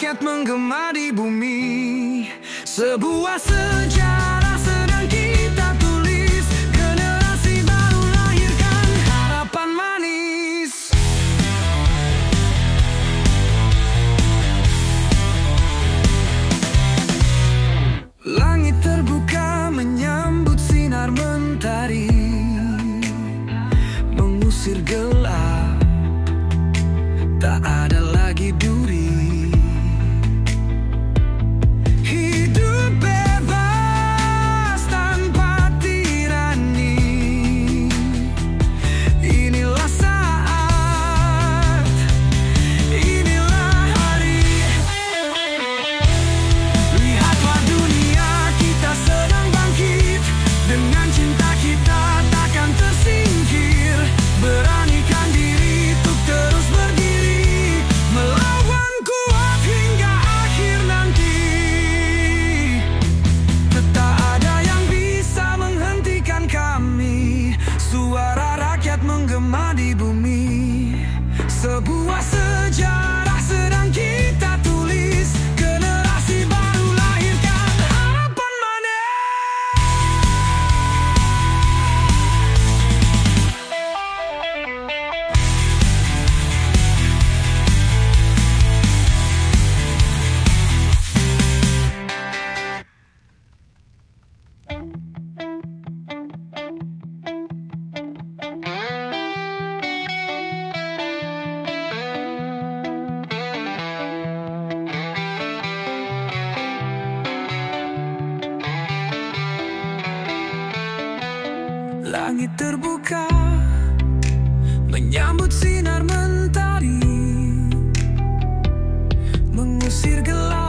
rakyat menggema di bumi. Sebuah sejarah sedang kita tulis. Generasi baru lahirkan harapan manis. Langit terbuka menyambut sinar mentari, mengusir gelap, tak ada lagi duri. Hidup bebas tanpa tirani. Inilah saat, inilah hari. Lihatlah dunia, kita sedang bangkit. Dengan cinta kita takkan tersingkir. Beranikan diri untuk terus berdiri, melawan kuat hingga akhir nanti. Tak ada yang bisa menghentikan kami. Suara rakyat menggema di bumi. Sebuah sejarah sedang kita tulis. Generasi baru lahirkan harapan manis. Langit terbuka menyambut sinar mentari, mengusir gelap.